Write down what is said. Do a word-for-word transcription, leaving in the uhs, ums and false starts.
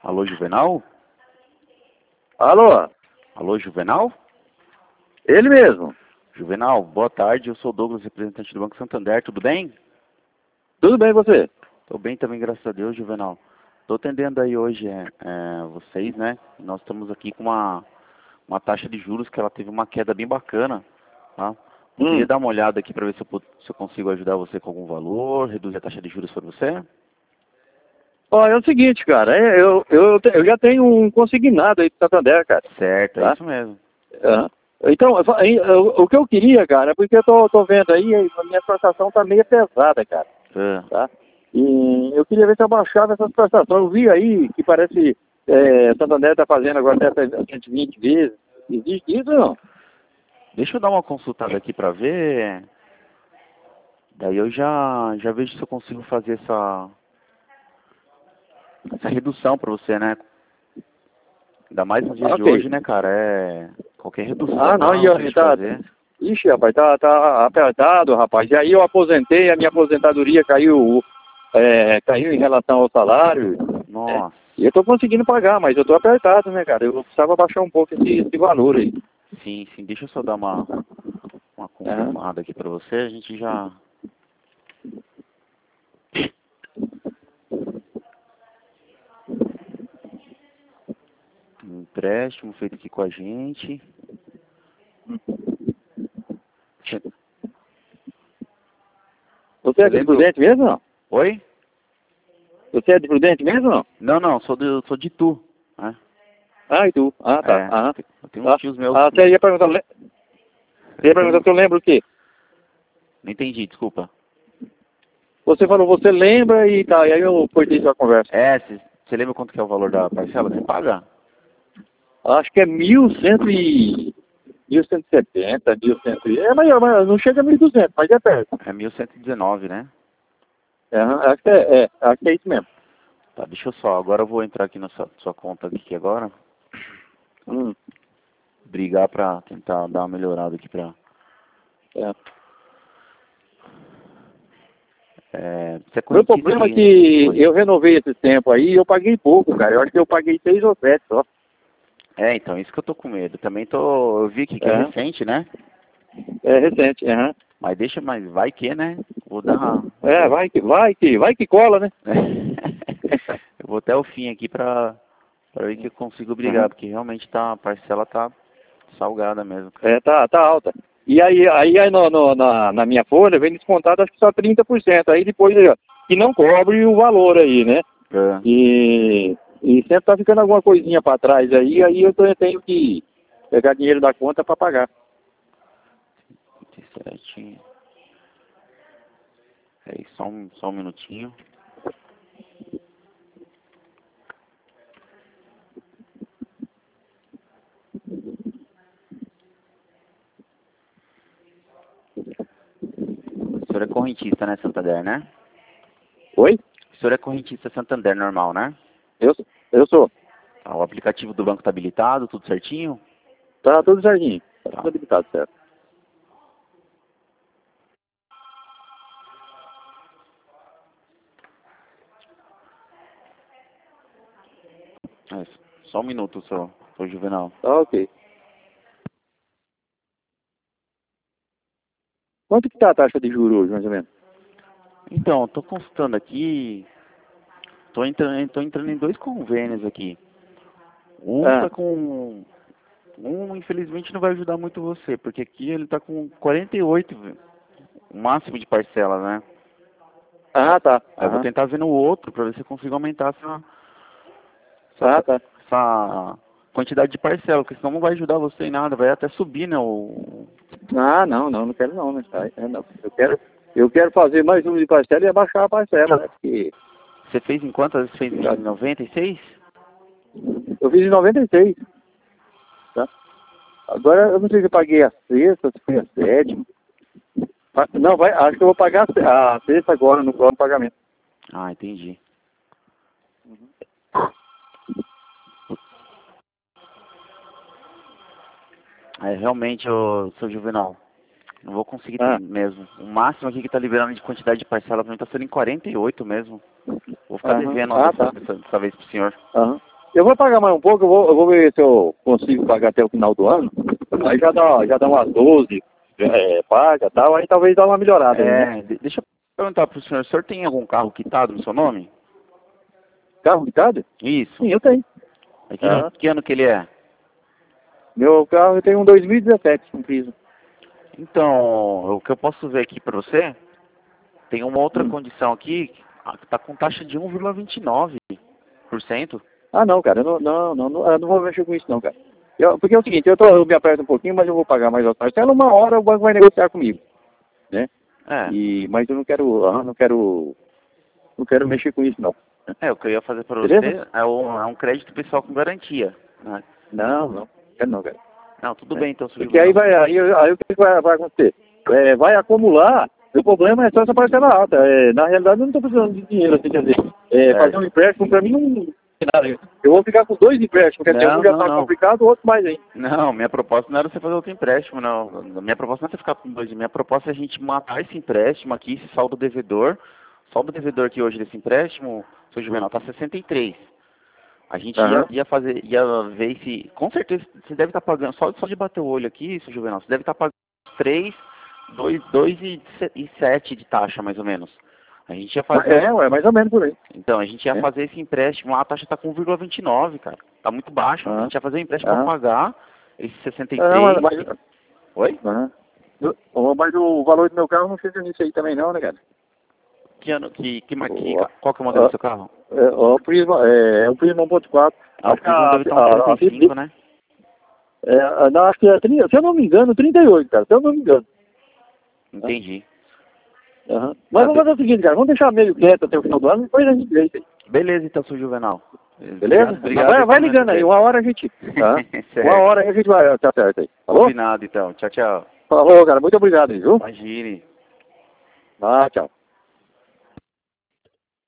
Alô, Juvenal? Alô? Alô, Juvenal? Ele mesmo. Juvenal, boa tarde. Eu sou o Douglas, representante do Banco Santander. Tudo bem? Tudo bem, você? Tô bem também, graças a Deus, Juvenal. Tô atendendo aí hoje é, é, vocês, né? Nós estamos aqui com uma, uma taxa de juros que ela teve uma queda bem bacana, tá? Eu queria Hum. dar uma olhada aqui para ver se eu, pu- se eu consigo ajudar você com algum valor, reduzir a taxa de juros para você. Ó, é o seguinte, cara, é, eu, eu, te- eu já tenho um consignado aí do Santander, cara, Certo, é tá? isso mesmo. Aham. Então, eu fa- aí, eu- o que eu queria, cara, é porque eu tô, tô vendo aí, a minha prestação tá meio pesada, cara, Ah, tá? E eu queria ver se eu baixava essas prestações. Eu vi aí que parece é, Santander tá fazendo agora até cento e vinte vezes. Existe isso ou não? deixa eu dar uma consultada aqui para ver. Daí eu já, já vejo se eu consigo fazer essa, essa redução para você, né? Ainda mais nos dias de Ok. hoje, né, cara? É. Qualquer redução Ah, não, e dá pra eu, gente tá. fazer. Ixi, rapaz, tá, tá apertado, rapaz. E aí eu aposentei, a minha aposentadoria caiu, é, caiu em relação ao salário, né? Nossa. E eu tô conseguindo pagar, mas eu tô apertado, né, cara? Eu precisava baixar um pouco esse, esse valor aí. Sim, sim. Deixa eu só dar uma, uma Aham. confirmada aqui pra você. A gente já. Um empréstimo feito aqui com a gente. Você Você é de lembra? Prudente mesmo ou não? Oi? Você é de Prudente mesmo ou não? Não, não, sou de, sou de Tu, né? Ah, e tu? Ah, tá. É. Aham. Eu tenho uns Ah, tios meus. ah, você ia perguntar, le- você ia Eu tenho perguntar uns... se eu lembro o quê? Não entendi, desculpa. Você falou, você lembra e tá, e aí eu cortei sua conversa. É, você lembra quanto que é o valor da parcela? Você paga? Acho que é mil cento e... mil cento e setenta, mil cem e... É, mas, mas não chega a mil e duzentos, mas é perto. É mil cento e dezenove, né? É, acho que é, é, acho que é isso mesmo. Tá, deixa eu só. Agora eu vou entrar aqui na sua, sua conta aqui agora. Hum, Brigar pra tentar dar uma melhorada aqui pra... é. É, você é O meu correntista problema é aqui? que Oi. eu renovei esse tempo aí e eu paguei pouco, cara. Eu acho que eu paguei seis ou sete só. É, então, isso que eu tô com medo. Também tô... Eu vi aqui que é É, recente, né? é recente, aham. Mas deixa, mas vai que, né? Vou dar... É, Vou... vai que, vai que, vai que cola, né? eu vou até o fim aqui pra, pra ver que eu consigo brigar, Aham. porque realmente tá... A parcela tá salgada mesmo, cara. É, tá, tá alta. E aí, aí, aí no, no- na, na minha folha vem descontado acho que só trinta por cento. Aí depois aí, ó, que não cobre o valor aí, né? É, E, e sempre tá ficando alguma coisinha para trás aí, aí eu tô- eu tenho que pegar dinheiro da conta para pagar. vinte e sete. É isso, só um, só um minutinho. O senhor é correntista, né, Santander, né? Oi? O senhor é correntista Santander normal, né? Eu, eu sou. Tá, o aplicativo do banco tá habilitado, tudo certinho? Tá tudo certinho. Tá tudo Tá. habilitado, certo. É, só um minuto, seu, seu Juvenal. Tá ok. Quanto que tá a taxa de juros hoje, mais ou menos? Então, tô consultando aqui, tô entrando, tô entrando em dois convênios aqui. Um Ah, tá com... Um, infelizmente, não vai ajudar muito você, porque aqui ele tá com quarenta e oito, velho, o máximo de parcela, né? ah tá. Aí eu vou Aham. tentar ver no outro pra ver se eu consigo aumentar essa, Ah, essa, tá. essa quantidade de parcela, porque senão não vai ajudar você em nada, vai até subir, né? O... Ah, não, não, não quero não, né? Tá, é, não. Eu quero, eu quero fazer mais um de parcela e abaixar a parcela, né? Porque Você fez em quantas? Fez em noventa e seis? eu fiz em noventa e seis, tá? Agora eu não sei se eu paguei a sexta, se foi a sétima. Ah, não, vai, acho que eu vou pagar a se- a sexta agora no próximo pagamento. Ah, entendi. É, realmente, ô, seu Juvenal, não vou conseguir Ah, mesmo. O máximo aqui que tá liberando de quantidade de parcela pra mim tá sendo em quarenta e oito mesmo. Vou ficar aham. devendo Ah, dessa, tá. dessa, dessa vez pro senhor. Aham. Eu vou pagar mais um pouco, eu vou, eu vou ver se eu consigo pagar até o final do ano. Aí já dá, já dá umas doze, é, paga e tal, aí talvez dá uma melhorada. É, Aí, né? de- deixa eu perguntar pro senhor, o senhor tem algum carro quitado no seu nome? Carro quitado? Isso. Sim, eu tenho. É que, Aham. que ano que ele é? Meu carro tem um dois mil e dezessete, um piso. Então, o que eu posso ver aqui pra você, tem uma outra Hum. condição aqui, ah, que tá com taxa de um vírgula vinte e nove por cento. Ah, não, cara, eu não, não, não, não, eu não vou mexer com isso não, cara. Eu, porque é o seguinte, eu, tô, eu me aperto um pouquinho, mas eu vou pagar mais a parcela, uma hora o banco vai negociar comigo, né? É, E, mas eu não quero, ah, não quero, não quero mexer com isso não. é, o que eu ia fazer pra Beleza? você é um, é um crédito pessoal com garantia, né? Não, não, quero não, cara. Não, tudo Né? bem então, senhor Porque aí Juvenal. vai, aí, aí o que vai, vai acontecer? É, vai acumular, o problema é só essa parcela alta. É, na realidade eu não estou precisando de dinheiro, assim, quer dizer, é, É. fazer um empréstimo para mim não tem nada. Eu vou ficar com dois empréstimos, quer dizer, Não, um já não, está não. complicado, o outro mais ainda. Não, minha proposta não era você fazer outro empréstimo, não. Minha proposta não é você ficar com dois. Minha proposta é a gente matar esse empréstimo aqui, esse saldo devedor. O saldo devedor aqui hoje desse empréstimo, seu Juvenal, tá sessenta e três. A gente ia, Aham. ia fazer, ia ver se. Com certeza, você deve estar pagando, só, só de bater o olho aqui, seu Juvenal, você deve estar pagando três, dois, dois e, e sete de taxa, mais ou menos. A gente ia fazer. É, ué, mais ou menos por aí. Então, a gente ia É. fazer esse empréstimo, a taxa está com um vírgula vinte e nove, cara. Tá muito baixo. A Aham. gente ia fazer o empréstimo Aham. para pagar esse sessenta e Não, mas, três. mas, Oi? aham. Eu- mas o valor do meu carro não fica nisso aí também não, né, cara? Que ano, que, que, ma- que, O, qual que é o modelo a- do seu carro? é, o Prisma, é, é um Prisma um ponto quatro. Ah, o Acho que Prisma a, deve estar um a, a, trinta e cinco, né? é, a- não, acho que é trinta, se eu não me engano, trinta e oito, cara, se eu não me engano. Entendi. Aham. Mas vamos fazer o seguinte, cara, vamos deixar meio quieto até o final do ano, depois a gente vê isso aí. Beleza, então, seu Juvenal. Beleza? Obrigado, obrigado vai, vai pelo ligando aí, meu uma hora a gente. Tá? Certo. Uma hora aí a gente vai, tá certo aí. Falou? Combinado, então. Tchau, tchau. Falou, cara, muito obrigado aí, viu? Imagine. Ah, tchau.